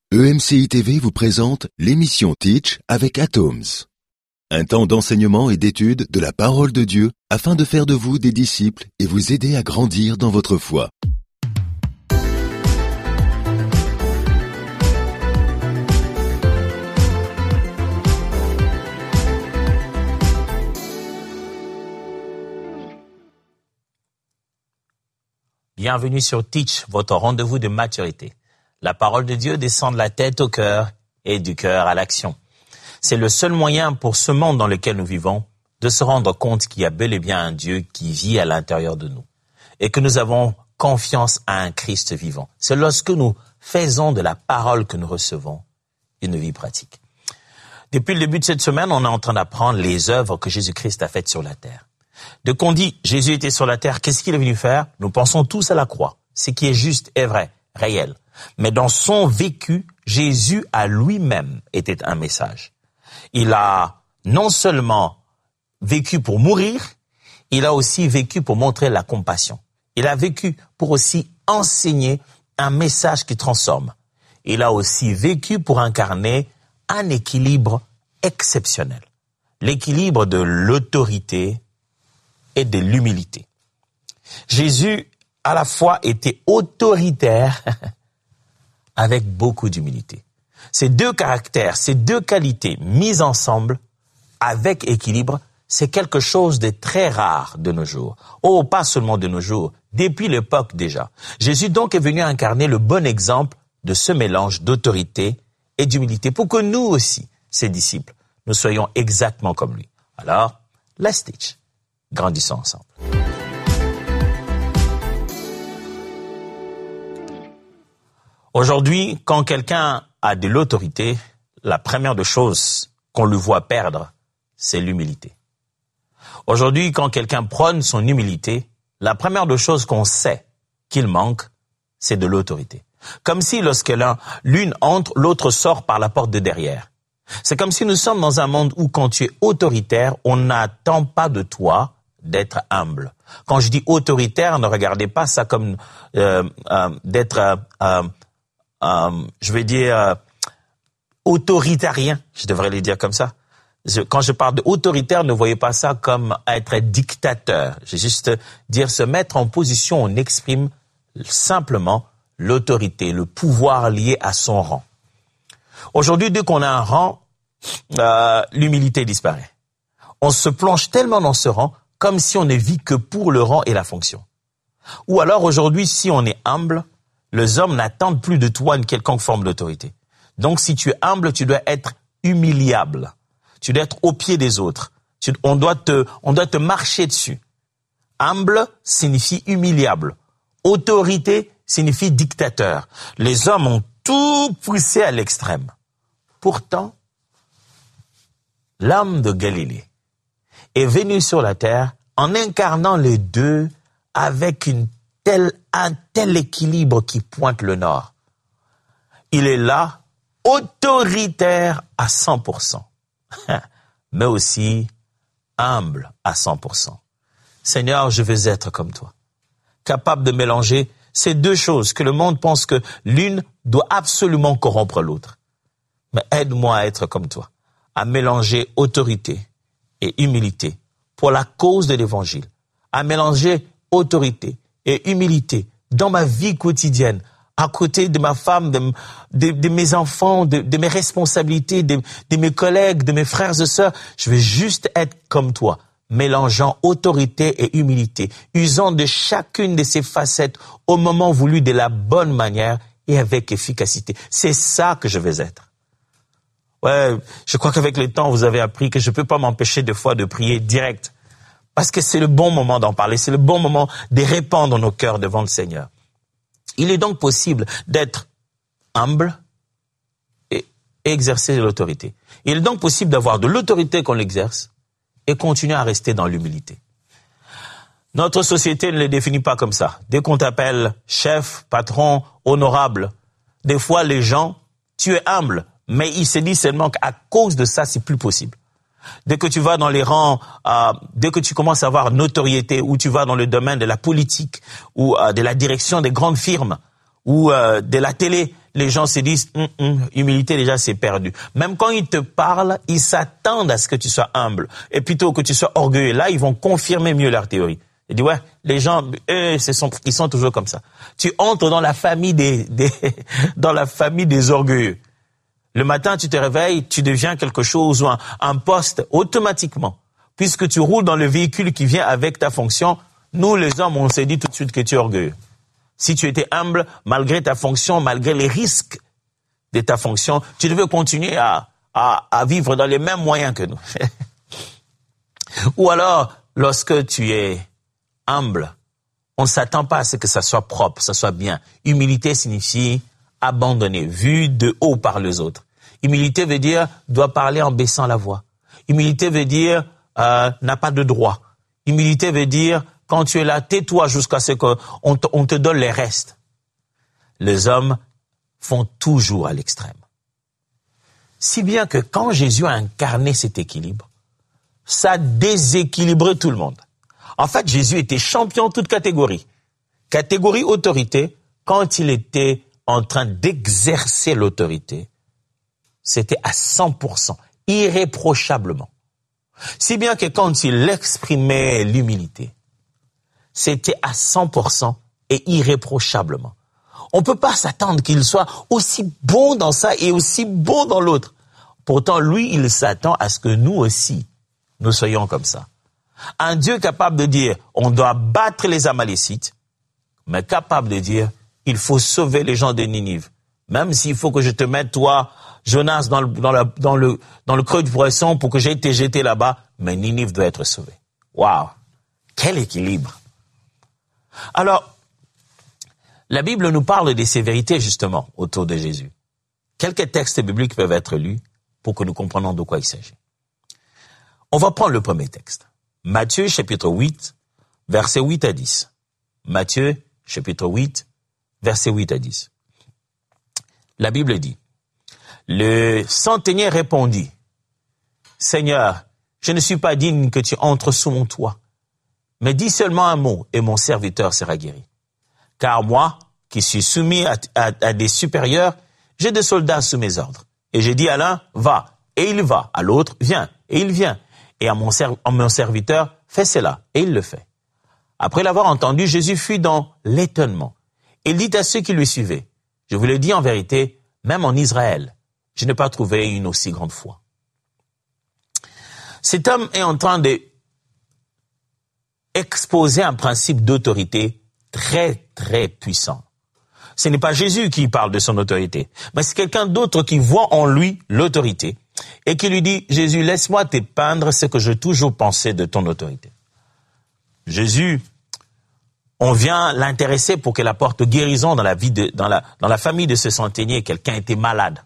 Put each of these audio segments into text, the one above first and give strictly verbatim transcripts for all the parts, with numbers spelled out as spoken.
E M C I T V vous présente l'émission Teach avec Atoms. Un temps d'enseignement et d'étude de la parole de Dieu afin de faire de vous des disciples et vous aider à grandir dans votre foi. Bienvenue sur Teach, votre rendez-vous de maturité. La parole de Dieu descend de la tête au cœur et du cœur à l'action. C'est le seul moyen pour ce monde dans lequel nous vivons de se rendre compte qu'il y a bel et bien un Dieu qui vit à l'intérieur de nous et que nous avons confiance à un Christ vivant. C'est lorsque nous faisons de la parole que nous recevons une vie pratique. Depuis le début de cette semaine, on est en train d'apprendre les œuvres que Jésus-Christ a faites sur la terre. Dès qu'on dit Jésus était sur la terre, qu'est-ce qu'il est venu faire? Nous pensons tous à la croix, ce qui est juste et vrai, réel. Mais dans son vécu, Jésus à lui-même était un message. Il a non seulement vécu pour mourir, il a aussi vécu pour montrer la compassion. Il a vécu pour aussi enseigner un message qui transforme. Il a aussi vécu pour incarner un équilibre exceptionnel. L'équilibre de l'autorité et de l'humilité. Jésus, à la fois, était autoritaire avec beaucoup d'humilité. Ces deux caractères, ces deux qualités mises ensemble, avec équilibre, c'est quelque chose de très rare de nos jours. Oh, pas seulement de nos jours, depuis l'époque déjà. Jésus donc est venu incarner le bon exemple de ce mélange d'autorité et d'humilité pour que nous aussi, ses disciples, nous soyons exactement comme lui. Alors, let's teach. Grandissons ensemble. Aujourd'hui, quand quelqu'un a de l'autorité, la première des choses qu'on lui voit perdre, c'est l'humilité. Aujourd'hui, quand quelqu'un prône son humilité, la première des choses qu'on sait qu'il manque, c'est de l'autorité. Comme si lorsque l'un, l'une entre, l'autre sort par la porte de derrière. C'est comme si nous sommes dans un monde où quand tu es autoritaire, on n'attend pas de toi d'être humble. Quand je dis autoritaire, ne regardez pas ça comme euh, euh, d'être... Euh, euh, Euh, je vais dire euh, autoritarien, je devrais le dire comme ça. Je, quand je parle de autoritaire, ne voyez pas ça comme être dictateur. Je vais juste dire se mettre en position, on exprime simplement l'autorité, le pouvoir lié à son rang. Aujourd'hui, dès qu'on a un rang, euh, l'humilité disparaît. On se plonge tellement dans ce rang comme si on ne vit que pour le rang et la fonction. Ou alors aujourd'hui, si on est humble, les hommes n'attendent plus de toi une quelconque forme d'autorité. Donc, si tu es humble, tu dois être humiliable. Tu dois être au pied des autres. Tu, on doit te, on doit te marcher dessus. Humble signifie humiliable. Autorité signifie dictateur. Les hommes ont tout poussé à l'extrême. Pourtant, l'homme de Galilée est venu sur la terre en incarnant les deux avec une Tel, un tel équilibre qui pointe le nord. Il est là, autoritaire à cent pour cent, mais aussi humble à cent pour cent. Seigneur, je veux être comme toi, capable de mélanger ces deux choses que le monde pense que l'une doit absolument corrompre l'autre. Mais aide-moi à être comme toi, à mélanger autorité et humilité pour la cause de l'évangile, à mélanger autorité et humilité dans ma vie quotidienne, à côté de ma femme, de, de, de mes enfants, de, de mes responsabilités, de, de mes collègues, de mes frères et sœurs. Je veux juste être comme toi, mélangeant autorité et humilité, usant de chacune de ces facettes au moment voulu de la bonne manière et avec efficacité. C'est ça que je veux être. Ouais, je crois qu'avec le temps, vous avez appris que je peux pas m'empêcher des fois de prier direct. Parce que c'est le bon moment d'en parler, c'est le bon moment de répandre nos cœurs devant le Seigneur. Il est donc possible d'être humble et exercer l'autorité. Il est donc possible d'avoir de l'autorité qu'on l'exerce et continuer à rester dans l'humilité. Notre société ne le définit pas comme ça. Dès qu'on t'appelle chef, patron, honorable, des fois les gens, tu es humble, mais ils se disent seulement qu'à cause de ça, c'est plus possible. Dès que tu vas dans les rangs, euh, dès que tu commences à avoir notoriété, ou tu vas dans le domaine de la politique, ou euh, de la direction des grandes firmes, ou euh, de la télé, les gens se disent hum, hum, humilité déjà c'est perdu. Même quand ils te parlent, ils s'attendent à ce que tu sois humble et plutôt que tu sois orgueilleux. Là, ils vont confirmer mieux leur théorie. Ils disent ouais, les gens, eux, ce sont, ils sont toujours comme ça. Tu entres dans la famille des, des dans la famille des orgueilleux. Le matin, tu te réveilles, tu deviens quelque chose ou un, un poste automatiquement, puisque tu roules dans le véhicule qui vient avec ta fonction. Nous, les hommes, on s'est dit tout de suite que tu es orgueilleux. Si tu étais humble, malgré ta fonction, malgré les risques de ta fonction, tu devais continuer à, à, à vivre dans les mêmes moyens que nous. Ou alors, lorsque tu es humble, on ne s'attend pas à ce que ça soit propre, ça soit bien. Humilité signifie abandonner, vu de haut par les autres. Humilité veut dire doit parler en baissant la voix. Humilité veut dire euh, n'a pas de droit. Humilité veut dire quand tu es là, tais-toi jusqu'à ce qu'on te, on te donne les restes. Les hommes font toujours à l'extrême. Si bien que quand Jésus a incarné cet équilibre, ça a déséquilibré tout le monde. En fait, Jésus était champion de toute catégorie. Catégorie autorité, quand il était en train d'exercer l'autorité, c'était à cent pour cent, irréprochablement. Si bien que quand il exprimait l'humilité, c'était à cent pour cent et irréprochablement. On ne peut pas s'attendre qu'il soit aussi bon dans ça et aussi bon dans l'autre. Pourtant, lui, il s'attend à ce que nous aussi, nous soyons comme ça. Un Dieu capable de dire, on doit battre les Amalécites, mais capable de dire, il faut sauver les gens de Ninive. Même s'il faut que je te mette, toi, Jonas, dans le, dans le, dans le, dans le creux du poisson pour que j'aie été jeté là-bas, mais Ninive doit être sauvée. Waouh! Quel équilibre! Alors, la Bible nous parle de ces vérités, justement, autour de Jésus. Quelques textes bibliques peuvent être lus pour que nous comprenions de quoi il s'agit. On va prendre le premier texte. Matthieu, chapitre huit, versets huit à dix. Matthieu, chapitre huit, versets huit à dix. La Bible dit, « Le centenier répondit, « Seigneur, je ne suis pas digne que tu entres sous mon toit. Mais dis seulement un mot et mon serviteur sera guéri. Car moi, qui suis soumis à, à, à des supérieurs, j'ai des soldats sous mes ordres. Et j'ai dit à l'un, va, et il va. À l'autre, viens, et il vient. Et à mon, serv- à mon serviteur, fais cela, et il le fait. Après l'avoir entendu, Jésus fut dans l'étonnement. Il dit à ceux qui lui suivaient, je vous le dis en vérité, même en Israël, je n'ai pas trouvé une aussi grande foi. Cet homme est en train de exposer un principe d'autorité très, très puissant. Ce n'est pas Jésus qui parle de son autorité, mais c'est quelqu'un d'autre qui voit en lui l'autorité et qui lui dit, Jésus, laisse-moi te peindre ce que j'ai toujours pensé de ton autorité. Jésus, on vient l'intéresser pour qu'elle apporte guérison dans la vie de, dans la, dans la famille de ce centenier. Quelqu'un était malade.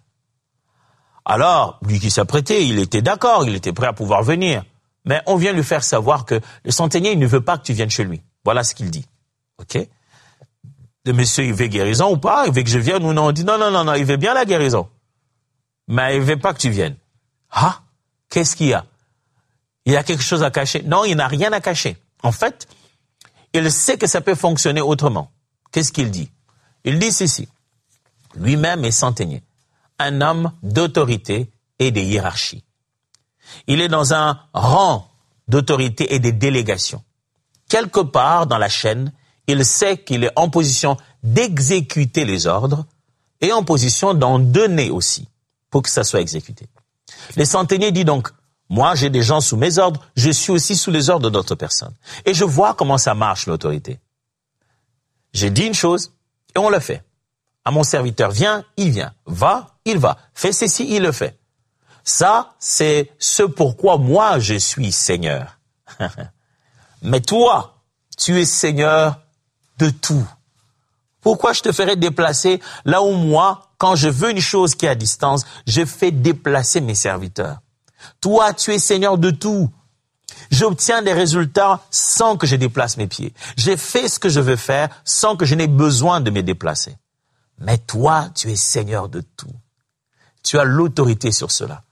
Alors, lui qui s'apprêtait, il était d'accord, il était prêt à pouvoir venir. Mais on vient lui faire savoir que le centenier, il ne veut pas que tu viennes chez lui. Voilà ce qu'il dit. OK? Le monsieur, il veut guérison ou pas? Il veut que je vienne ou non? On dit non, non, non, non, il veut bien la guérison. Mais il veut pas que tu viennes. Ah? Qu'est-ce qu'il y a? Il y a quelque chose à cacher? Non, il n'a rien à cacher. En fait, il sait que ça peut fonctionner autrement. Qu'est-ce qu'il dit? Il dit ceci. Lui-même est centenier. Un homme d'autorité et de hiérarchie. Il est dans un rang d'autorité et de délégation. Quelque part dans la chaîne, il sait qu'il est en position d'exécuter les ordres et en position d'en donner aussi pour que ça soit exécuté. Le centenier dit donc, moi j'ai des gens sous mes ordres, je suis aussi sous les ordres d'autres personnes. Et je vois comment ça marche l'autorité. J'ai dit une chose et on le fait. À mon serviteur, viens, il vient. Va, il va. Fais ceci, il le fait. Ça, c'est ce pourquoi moi je suis Seigneur. Mais toi, tu es Seigneur de tout. Pourquoi je te ferais déplacer là où moi, quand je veux une chose qui est à distance, je fais déplacer mes serviteurs. Toi, tu es Seigneur de tout. J'obtiens des résultats sans que je déplace mes pieds. J'ai fait ce que je veux faire sans que je n'ai besoin de me déplacer. Mais toi, tu es Seigneur de tout. Tu as l'autorité sur cela.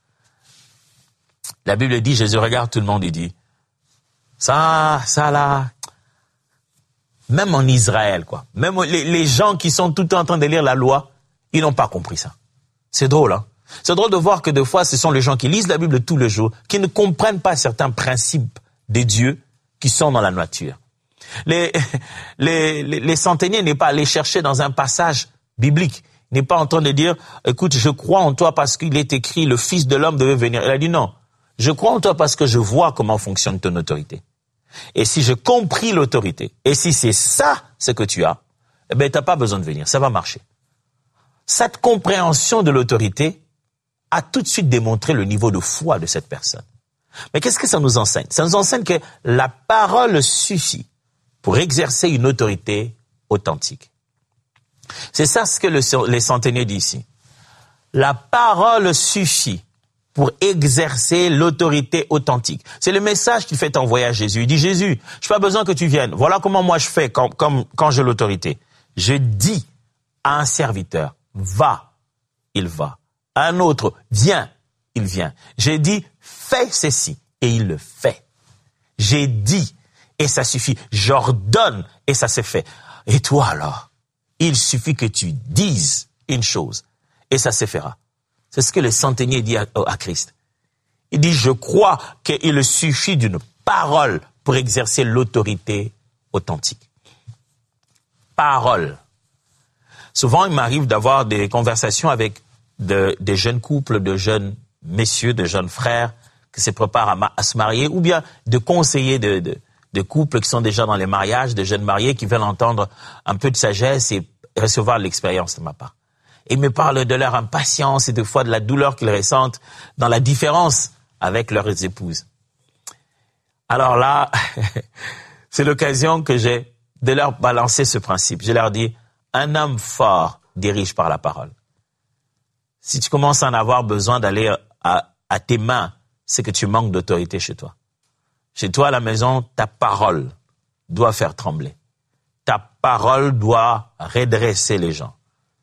La Bible dit, Jésus regarde tout le monde et dit, ça, ça là, même en Israël, quoi. Même les, les gens qui sont tout le temps en train de lire la loi, ils n'ont pas compris ça. C'est drôle, hein. C'est drôle de voir que des fois, ce sont les gens qui lisent la Bible tous les jours, qui ne comprennent pas certains principes de Dieu qui sont dans la nature. Les, les, les, les centeniers n'est pas allé chercher dans un passage biblique. Il n'est pas en train de dire, écoute, je crois en toi parce qu'il est écrit, le Fils de l'homme devait venir. Il a dit non. Je crois en toi parce que je vois comment fonctionne ton autorité. Et si j'ai compris l'autorité, et si c'est ça ce que tu as, eh ben, t'as pas besoin de venir. Ça va marcher. Cette compréhension de l'autorité a tout de suite démontré le niveau de foi de cette personne. Mais qu'est-ce que ça nous enseigne? Ça nous enseigne que la parole suffit pour exercer une autorité authentique. C'est ça ce que le, les centeniers disent ici. La parole suffit pour exercer l'autorité authentique. C'est le message qu'il fait envoyer à Jésus. Il dit, Jésus, je n'ai pas besoin que tu viennes. Voilà comment moi je fais quand, quand, quand j'ai l'autorité. Je dis à un serviteur, va, il va. À un autre, viens, il vient. J'ai dit, fais ceci, et il le fait. J'ai dit, et ça suffit. J'ordonne, et ça se fait. Et toi alors, il suffit que tu dises une chose, et ça se fera. C'est ce que le centenier dit à, à Christ. Il dit, je crois qu'il suffit d'une parole pour exercer l'autorité authentique. Parole. Souvent, il m'arrive d'avoir des conversations avec de, des jeunes couples, de jeunes messieurs, de jeunes frères qui se préparent à, ma, à se marier, ou bien de conseillers de, de, de couples qui sont déjà dans les mariages, de jeunes mariés qui veulent entendre un peu de sagesse et recevoir l'expérience de ma part. Ils me parlent de leur impatience et des fois de la douleur qu'ils ressentent dans la différence avec leurs épouses. Alors là, c'est l'occasion que j'ai de leur balancer ce principe. Je leur dis, un homme fort dirige par la parole. Si tu commences à en avoir besoin d'aller à, à tes mains, c'est que tu manques d'autorité chez toi. Chez toi, à la maison, ta parole doit faire trembler. Ta parole doit redresser les gens.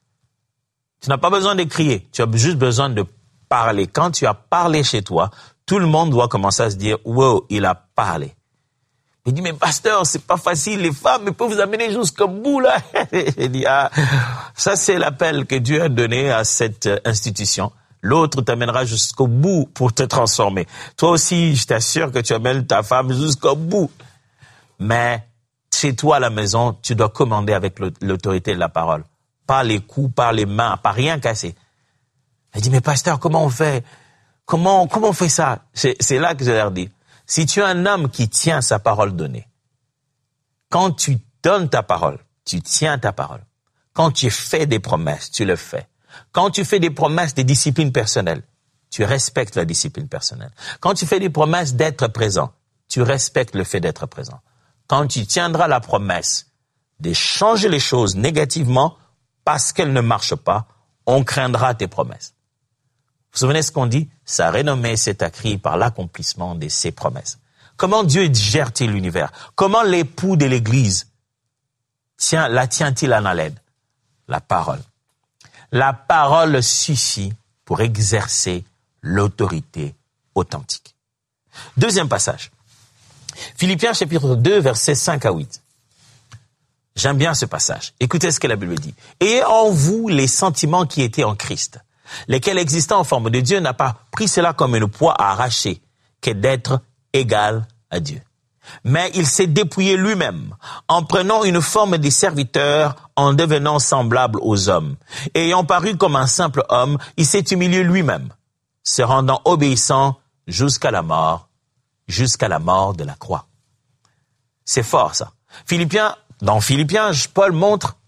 Tu n'as pas besoin de crier, tu as juste besoin de parler. Quand tu as parlé chez toi, tout le monde doit commencer à se dire, wow, il a parlé. Il dit, mais pasteur, c'est pas facile, les femmes peuvent vous amener jusqu'au bout, là. Il dit, ah, ça c'est l'appel que Dieu a donné à cette institution. L'autre t'amènera jusqu'au bout pour te transformer. Toi aussi, je t'assure que tu amènes ta femme jusqu'au bout. Mais chez toi à la maison, tu dois commander avec l'autorité de la parole. Pas les coups, pas les mains, pas rien casser. Elle dit, mais pasteur, comment on fait? Comment, comment on fait ça? C'est, c'est là que je leur dis. Si tu es un homme qui tient sa parole donnée, quand tu donnes ta parole, tu tiens ta parole. Quand tu fais des promesses, tu le fais. Quand tu fais des promesses de discipline personnelle, tu respectes la discipline personnelle. Quand tu fais des promesses d'être présent, tu respectes le fait d'être présent. Quand tu tiendras la promesse de changer les choses négativement, parce qu'elle ne marche pas, on craindra tes promesses. Vous vous souvenez ce qu'on dit? Sa renommée s'est accrue par l'accomplissement de ses promesses. Comment Dieu gère-t-il l'univers? Comment l'époux de l'Église tient, la tient-il en haleine? La parole. La parole suffit pour exercer l'autorité authentique. Deuxième passage. Philippiens chapitre deux, versets cinq à huit. J'aime bien ce passage. Écoutez ce que la Bible dit. « Ayez en vous les sentiments qui étaient en Christ, lesquels existant en forme de Dieu n'a pas pris cela comme une proie à arracher, que d'être égal à Dieu. Mais il s'est dépouillé lui-même, en prenant une forme de serviteur, en devenant semblable aux hommes. Et ayant paru comme un simple homme, il s'est humilié lui-même, se rendant obéissant jusqu'à la mort, jusqu'à la mort de la croix. » C'est fort ça. Philippiens Dans Philippiens, Paul montre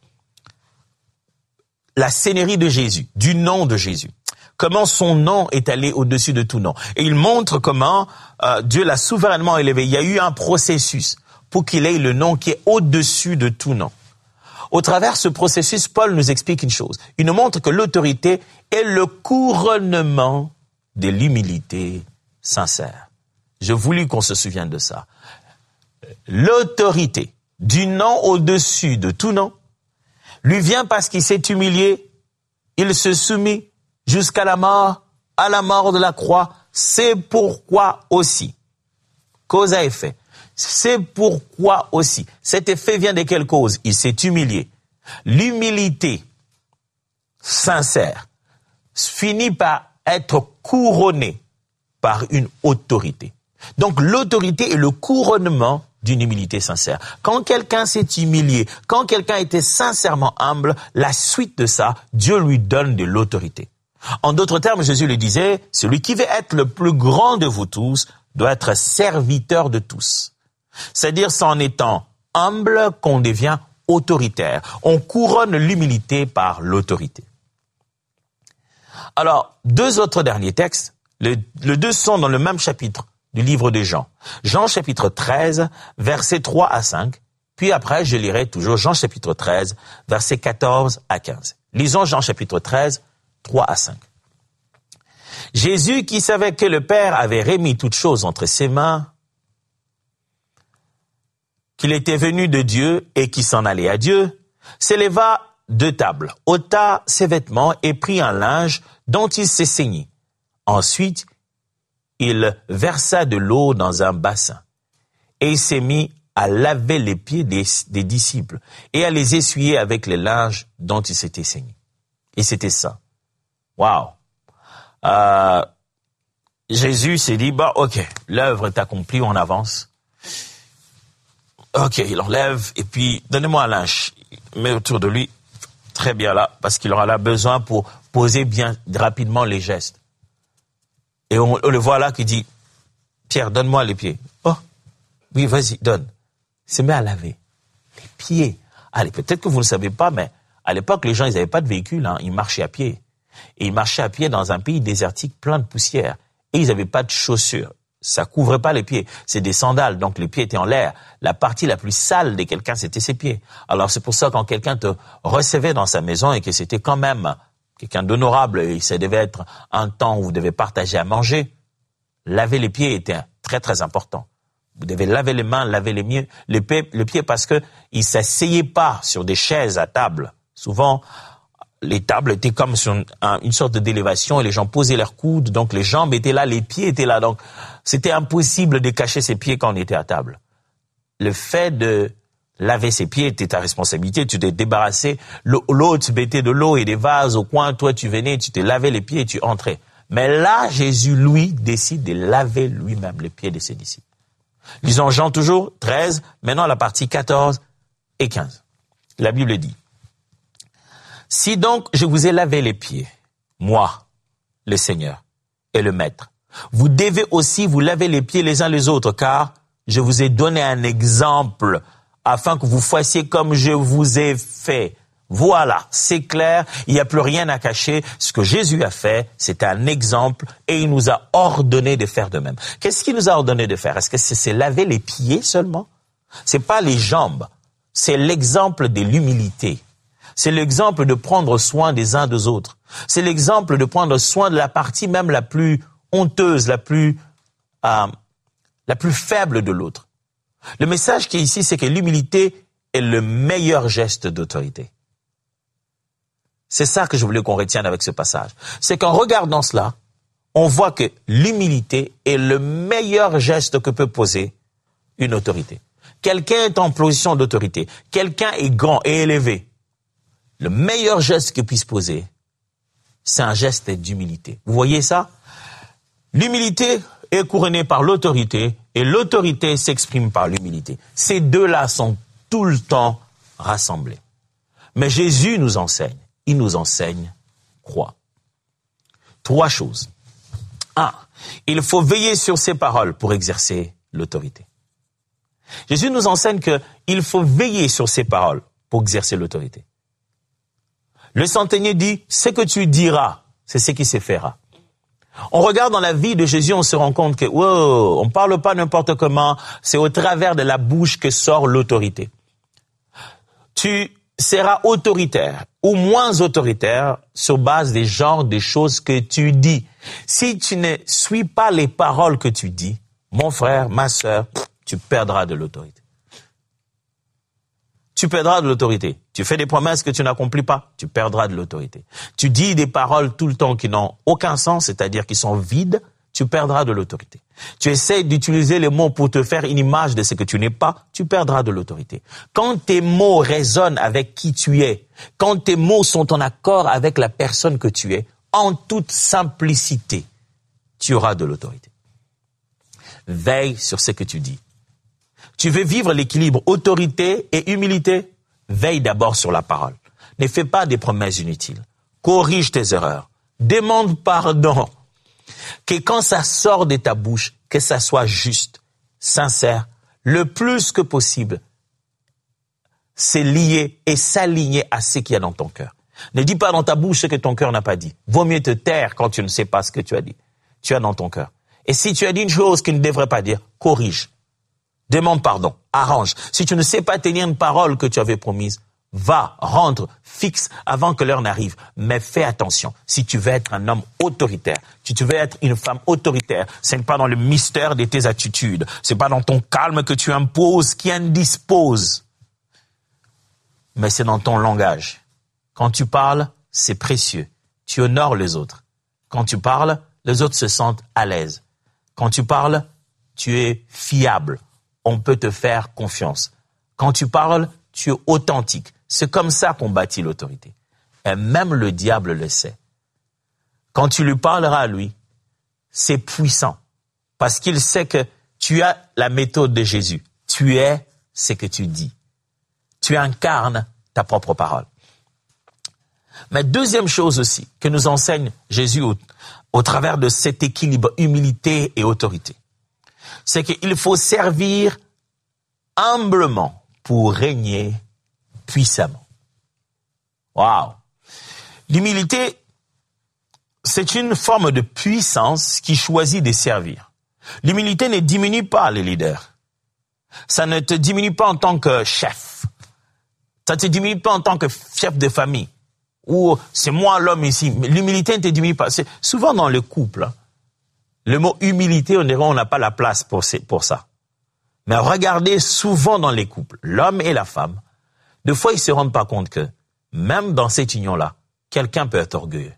la seigneurie de Jésus, du nom de Jésus. Comment son nom est allé au-dessus de tout nom. Et il montre comment euh, Dieu l'a souverainement élevé. Il y a eu un processus pour qu'il ait le nom qui est au-dessus de tout nom. Au travers de ce processus, Paul nous explique une chose. Il nous montre que l'autorité est le couronnement de l'humilité sincère. J'ai voulu qu'on se souvienne de ça. L'autorité du nom au-dessus de tout nom, lui vient parce qu'il s'est humilié, il se soumit jusqu'à la mort, à la mort de la croix. C'est pourquoi aussi, cause à effet, C'est pourquoi aussi, cet effet vient de quelle cause? Il s'est humilié. L'humilité sincère finit par être couronnée par une autorité. Donc l'autorité est le couronnement d'une humilité sincère. Quand quelqu'un s'est humilié, quand quelqu'un était sincèrement humble, la suite de ça, Dieu lui donne de l'autorité. En d'autres termes, Jésus le disait, celui qui veut être le plus grand de vous tous doit être serviteur de tous. C'est-à-dire, c'est en étant humble qu'on devient autoritaire. On couronne l'humilité par l'autorité. Alors, deux autres derniers textes, les, les deux sont dans le même chapitre du livre de Jean. Jean chapitre treize, versets trois à cinq, puis après je lirai toujours Jean chapitre treize, versets quatorze à quinze. Lisons Jean chapitre treize, trois à cinq. Jésus, qui savait que le Père avait remis toutes choses entre ses mains, qu'il était venu de Dieu et qui s'en allait à Dieu, s'éleva de table, ôta ses vêtements et prit un linge dont il s'est saigné. Ensuite, il versa de l'eau dans un bassin et il s'est mis à laver les pieds des, des disciples et à les essuyer avec les linges dont il s'était saigné. Et c'était ça. Waouh! Euh, Jésus s'est dit, bah, ok, l'œuvre est accomplie, on avance. Ok, il enlève, et puis, donnez-moi un linge. Il met autour de lui, très bien là, parce qu'il aura là besoin pour poser bien rapidement les gestes. Et on, on le voit là qui dit, Pierre, donne-moi les pieds. Oh, oui, vas-y, donne. Il se met à laver les pieds. Allez, peut-être que vous ne le savez pas, mais à l'époque, les gens, ils n'avaient pas de véhicule, hein, ils marchaient à pied. Et ils marchaient à pied dans un pays désertique plein de poussière. Et ils n'avaient pas de chaussures. Ça couvrait pas les pieds. C'est des sandales, donc les pieds étaient en l'air. La partie la plus sale de quelqu'un, c'était ses pieds. Alors c'est pour ça, quand quelqu'un te recevait dans sa maison et que c'était quand même quelqu'un d'honorable, et ça devait être un temps où vous devez partager à manger, laver les pieds était très très important. Vous devez laver les mains, laver les, mieux, les, pieds, les pieds parce que ils s'asseyaient pas sur des chaises à table. Souvent, les tables étaient comme sur une, une sorte d'élévation et les gens posaient leurs coudes, donc les jambes étaient là, les pieds étaient là, donc c'était impossible de cacher ses pieds quand on était à table. Le fait de laver ses pieds était ta responsabilité, tu t'es débarrassé, l'autre mettait de l'eau et des vases au coin, toi tu venais, tu te lavais les pieds et tu entrais. Mais là, Jésus, lui, décide de laver lui-même les pieds de ses disciples. Lisons Jean toujours, treize, maintenant la partie quatorze et quinze. La Bible dit, « Si donc je vous ai lavé les pieds, moi, le Seigneur et le Maître, vous devez aussi vous laver les pieds les uns les autres, car je vous ai donné un exemple afin que vous fassiez comme je vous ai fait. » Voilà, c'est clair, il n'y a plus rien à cacher. Ce que Jésus a fait, c'est un exemple et il nous a ordonné de faire de même. Qu'est-ce qu'il nous a ordonné de faire? Est-ce que c'est, c'est laver les pieds seulement? C'est pas les jambes, c'est l'exemple de l'humilité. C'est l'exemple de prendre soin des uns des autres. C'est l'exemple de prendre soin de la partie même la plus honteuse, la plus, euh, la plus faible de l'autre. Le message qui est ici, c'est que l'humilité est le meilleur geste d'autorité. C'est ça que je voulais qu'on retienne avec ce passage. C'est qu'en regardant cela, on voit que l'humilité est le meilleur geste que peut poser une autorité. Quelqu'un est en position d'autorité. Quelqu'un est grand et élevé. Le meilleur geste qu'il puisse poser, c'est un geste d'humilité. Vous voyez ça? L'humilité est couronnée par l'autorité et l'autorité s'exprime par l'humilité. Ces deux-là sont tout le temps rassemblés. Mais Jésus nous enseigne. Il nous enseigne quoi? Trois choses. Un, il faut veiller sur ses paroles pour exercer l'autorité. Jésus nous enseigne qu'il faut veiller sur ses paroles pour exercer l'autorité. Le centenier dit, ce que tu diras, c'est ce qui se fera. On regarde dans la vie de Jésus, on se rend compte que, wow, on parle pas n'importe comment, c'est au travers de la bouche que sort l'autorité. Tu seras autoritaire ou moins autoritaire sur base des genres des choses que tu dis. Si tu ne suis pas les paroles que tu dis, mon frère, ma sœur, tu perdras de l'autorité. Tu perdras de l'autorité. Tu fais des promesses que tu n'accomplis pas, tu perdras de l'autorité. Tu dis des paroles tout le temps qui n'ont aucun sens, c'est-à-dire qui sont vides, tu perdras de l'autorité. tu essaies d'utiliser les mots pour te faire une image de ce que tu n'es pas, tu perdras de l'autorité. Quand tes mots résonnent avec qui tu es, quand tes mots sont en accord avec la personne que tu es, en toute simplicité, tu auras de l'autorité. Veille sur ce que tu dis. Tu veux vivre l'équilibre autorité et humilité? Veille d'abord sur la parole. Ne fais pas des promesses inutiles. Corrige tes erreurs. Demande pardon. Que quand ça sort de ta bouche, que ça soit juste, sincère, le plus que possible, c'est lié et s'aligner à ce qu'il y a dans ton cœur. Ne dis pas dans ta bouche ce que ton cœur n'a pas dit. Vaut mieux te taire quand tu ne sais pas ce que tu as dit. Tu as dans ton cœur. Et si tu as dit une chose qu'il ne devrait pas dire, corrige. Demande pardon. Arrange. Si tu ne sais pas tenir une parole que tu avais promise, va, rentre, fixe avant que l'heure n'arrive. Mais fais attention. Si tu veux être un homme autoritaire, si tu veux être une femme autoritaire, ce n'est pas dans le mystère de tes attitudes. Ce n'est pas dans ton calme que tu imposes, qui indispose. Mais c'est dans ton langage. Quand tu parles, c'est précieux. Tu honores les autres. Quand tu parles, les autres se sentent à l'aise. Quand tu parles, tu es fiable. On peut te faire confiance. Quand tu parles, tu es authentique. C'est comme ça qu'on bâtit l'autorité. Et même le diable le sait. Quand tu lui parleras à lui, c'est puissant. Parce qu'il sait que tu as la méthode de Jésus. Tu es ce que tu dis. Tu incarnes ta propre parole. Mais deuxième chose aussi que nous enseigne Jésus au, au travers de cet équilibre humilité et autorité, c'est qu'il faut servir humblement pour régner puissamment. Waouh! L'humilité, c'est une forme de puissance qui choisit de servir. L'humilité ne diminue pas les leaders. Ça ne te diminue pas en tant que chef. Ça ne te diminue pas en tant que chef de famille. Ou c'est moi l'homme ici. Mais l'humilité ne te diminue pas. C'est souvent dans le couple, hein, le mot humilité, on dirait on n'a pas la place pour, pour ça. Mais regardez souvent dans les couples, l'homme et la femme, des fois ils ne se rendent pas compte que même dans cette union-là, quelqu'un peut être orgueilleux.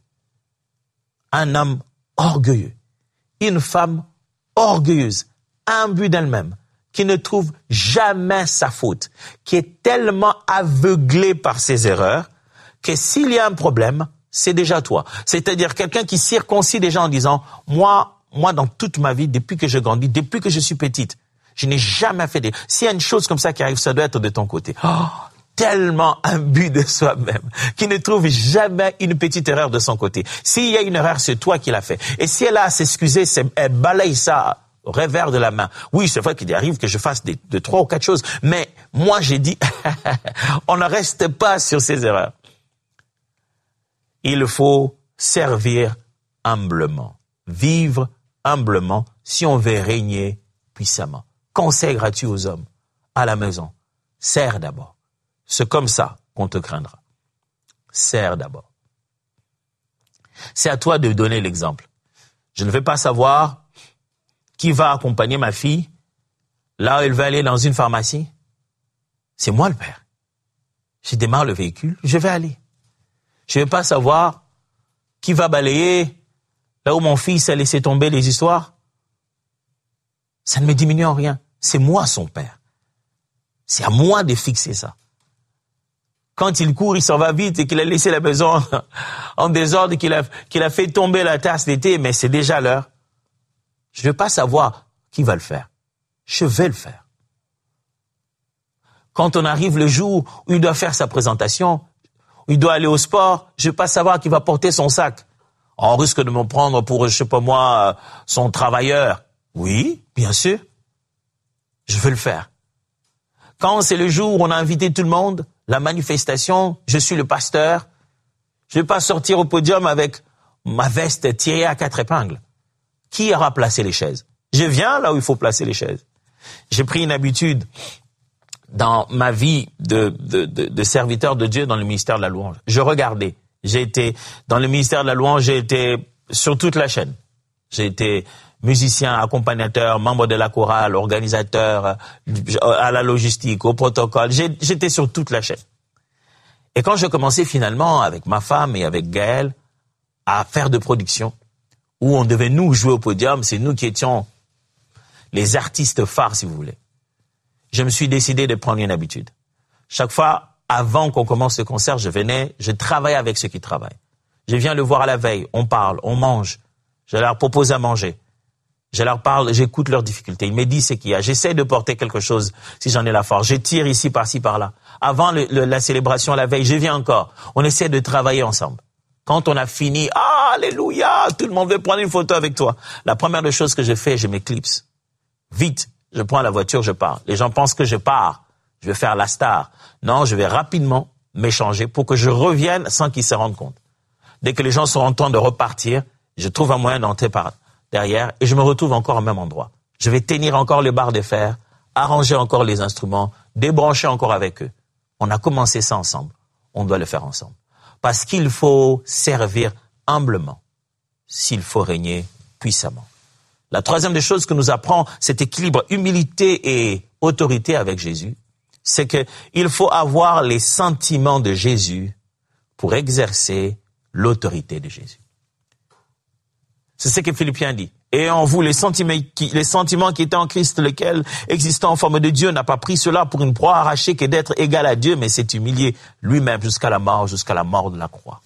Un homme orgueilleux, une femme orgueilleuse, imbue d'elle-même, qui ne trouve jamais sa faute, qui est tellement aveuglée par ses erreurs, que s'il y a un problème, c'est déjà toi. C'est-à-dire quelqu'un qui circoncit des gens en disant, moi, moi dans toute ma vie, depuis que je grandis, depuis que je suis petite, je n'ai jamais fait des... S'il y a une chose comme ça qui arrive, ça doit être de ton côté. Oh, tellement imbu de soi-même, qui ne trouve jamais une petite erreur de son côté. S'il y a une erreur, c'est toi qui l'as fait. Et si elle a à s'excuser, elle balaye ça au revers de la main. Oui, c'est vrai qu'il arrive que je fasse des, de trois ou quatre choses, mais moi j'ai dit, on ne reste pas sur ces erreurs. Il faut servir humblement, vivre humblement si on veut régner puissamment. Conseil gratuit aux hommes à la maison. Sers d'abord. C'est comme ça qu'on te craindra. Sers d'abord. C'est à toi de donner l'exemple. Je ne vais pas savoir qui va accompagner ma fille là où elle va aller dans une pharmacie. C'est moi le père. Je démarre le véhicule, je vais aller. Je ne vais pas savoir qui va balayer là où mon fils a laissé tomber les histoires. Ça ne me diminue en rien. C'est moi son père. C'est à moi de fixer ça. Quand il court, il s'en va vite et qu'il a laissé la maison en désordre, qu'il a, qu'il a fait tomber la tasse d'été, mais c'est déjà l'heure. Je ne veux pas savoir qui va le faire. Je vais le faire. Quand on arrive le jour où il doit faire sa présentation, où il doit aller au sport, je ne veux pas savoir qui va porter son sac. On risque de me prendre pour, je sais pas moi, son travailleur. Oui, bien sûr. Je veux le faire. Quand c'est le jour où on a invité tout le monde, la manifestation, je suis le pasteur, je ne vais pas sortir au podium avec ma veste tirée à quatre épingles. Qui aura placé les chaises? Je viens là où il faut placer les chaises. J'ai pris une habitude dans ma vie de, de, de, de serviteur de Dieu dans le ministère de la louange. Je regardais. J'ai été, dans le ministère de la louange, j'ai été sur toute la chaîne. J'ai été musicien, accompagnateur, membre de la chorale, organisateur, à la logistique, au protocole. J'ai, j'étais sur toute la chaîne. Et quand je commençais finalement avec ma femme et avec Gaël à faire de production, où on devait nous jouer au podium, c'est nous qui étions les artistes phares, si vous voulez. Je me suis décidé de prendre une habitude. Chaque fois, avant qu'on commence le concert, je venais, je travaillais avec ceux qui travaillent. Je viens le voir à la veille, on parle, on mange. Je leur propose à manger. Je leur parle, j'écoute leurs difficultés. Ils me disent ce qu'il y a. J'essaie de porter quelque chose si j'en ai la force. Je tire ici, par-ci, par-là. Avant le, le, la célébration, la veille, je viens encore. On essaie de travailler ensemble. Quand on a fini, ah, alléluia, tout le monde veut prendre une photo avec toi. La première des choses que je fais, je m'éclipse. Vite, je prends la voiture, je pars. Les gens pensent que je pars. Je vais faire la star. Non, je vais rapidement m'échanger pour que je revienne sans qu'ils se rendent compte. Dès que les gens sont en train de repartir, je trouve un moyen d'entrer par derrière et je me retrouve encore au même endroit. Je vais tenir encore les barres de fer, arranger encore les instruments, débrancher encore avec eux. On a commencé ça ensemble. On doit le faire ensemble. Parce qu'il faut servir humblement s'il faut régner puissamment. La troisième des choses que nous apprend cet équilibre humilité et autorité avec Jésus, c'est que il faut avoir les sentiments de Jésus pour exercer l'autorité de Jésus. C'est ce que Philippiens dit. Et en vous, les sentiments qui, les sentiments qui étaient en Christ, lequel, existant en forme de Dieu, n'a pas pris cela pour une proie arrachée que d'être égal à Dieu, mais s'est humilié lui-même jusqu'à la mort, jusqu'à la mort de la croix.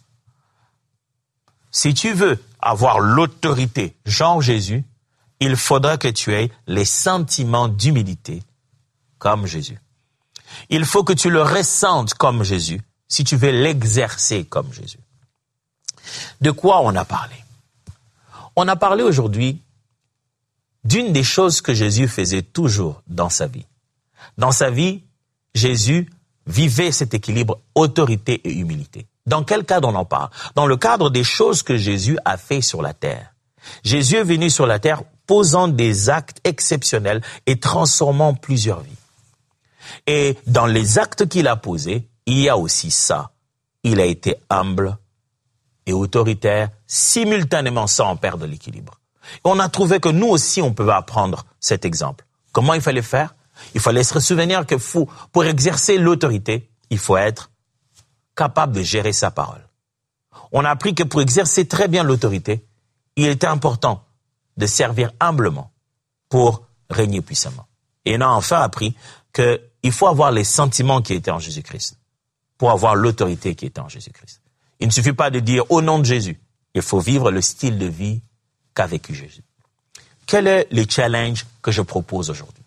Si tu veux avoir l'autorité, genre Jésus, il faudra que tu aies les sentiments d'humilité comme Jésus. Il faut que tu le ressentes comme Jésus, si tu veux l'exercer comme Jésus. De quoi on a parlé? On a parlé aujourd'hui d'une des choses que Jésus faisait toujours dans sa vie. Dans sa vie, Jésus vivait cet équilibre autorité et humilité. Dans quel cadre on en parle? Dans le cadre des choses que Jésus a fait sur la terre. Jésus est venu sur la terre posant des actes exceptionnels et transformant plusieurs vies. Et dans les actes qu'il a posés, il y a aussi ça. Il a été humble et autoritaire, simultanément sans perdre l'équilibre. On a trouvé que nous aussi, on peut apprendre cet exemple. Comment il fallait faire? Il fallait se souvenir que faut, pour exercer l'autorité, il faut être capable de gérer sa parole. On a appris que pour exercer très bien l'autorité, il était important de servir humblement pour régner puissamment. Et on a enfin appris qu'il faut avoir les sentiments qui étaient en Jésus-Christ pour avoir l'autorité qui était en Jésus-Christ. Il ne suffit pas de dire au nom de Jésus. Il faut vivre le style de vie qu'a vécu Jésus. Quel est le challenge que je propose aujourd'hui?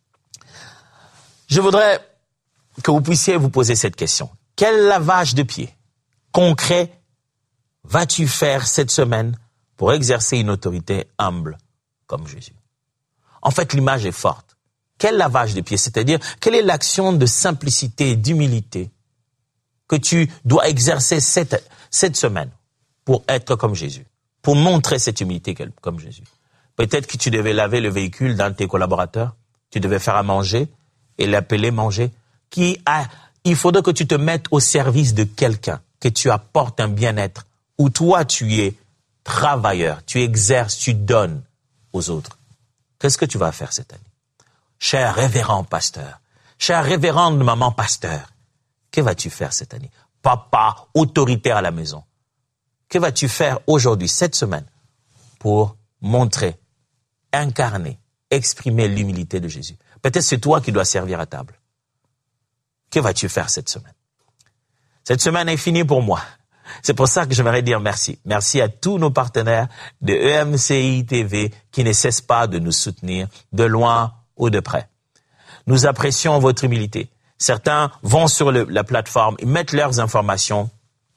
Je voudrais que vous puissiez vous poser cette question. Quel lavage de pieds concret vas-tu faire cette semaine pour exercer une autorité humble comme Jésus? En fait, l'image est forte. Quel lavage de pieds? C'est-à-dire, quelle est l'action de simplicité et d'humilité que tu dois exercer cette, cette semaine pour être comme Jésus, pour montrer cette humilité comme Jésus? Peut-être que tu devais laver le véhicule d'un de tes collaborateurs, tu devais faire à manger et l'appeler manger. Qui a, il faudrait que tu te mettes au service de quelqu'un, que tu apportes un bien-être, où toi tu es travailleur, tu exerces, tu donnes aux autres. Qu'est-ce que tu vas faire cette année? Cher révérend pasteur, cher révérende maman pasteur, que vas-tu faire cette année? Papa, autoritaire à la maison. Que vas-tu faire aujourd'hui, cette semaine, pour montrer, incarner, exprimer l'humilité de Jésus? Peut-être c'est toi qui dois servir à table. Que vas-tu faire cette semaine? Cette semaine est finie pour moi. C'est pour ça que j'aimerais dire merci. Merci à tous nos partenaires de E M C I T V qui ne cessent pas de nous soutenir, de loin ou de près. Nous apprécions votre humilité. Certains vont sur le, la plateforme, ils mettent leurs informations,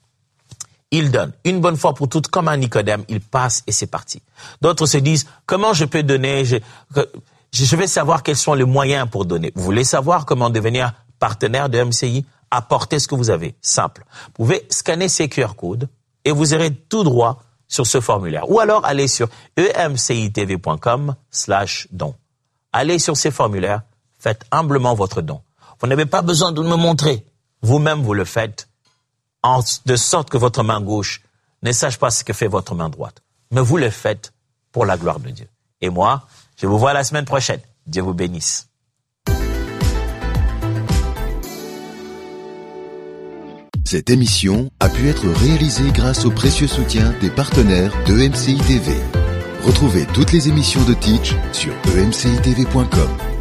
ils donnent. Une bonne fois pour toutes, comme un Nicodème, ils passent et c'est parti. D'autres se disent, comment je peux donner? je, je vais savoir quels sont les moyens pour donner. Vous voulez savoir comment devenir partenaire de M C I? Apportez ce que vous avez. Simple. Vous pouvez scanner ces Q R codes et vous irez tout droit sur ce formulaire. Ou alors, allez sur emcitv.com slash don. Allez sur ces formulaires, faites humblement votre don. Vous n'avez pas besoin de me montrer. Vous-même, vous le faites en, de sorte que votre main gauche ne sache pas ce que fait votre main droite. Mais vous le faites pour la gloire de Dieu. Et moi, je vous vois la semaine prochaine. Dieu vous bénisse. Cette émission a pu être réalisée grâce au précieux soutien des partenaires de M C I T V. Retrouvez toutes les émissions de Teach sur e m c i t v point com.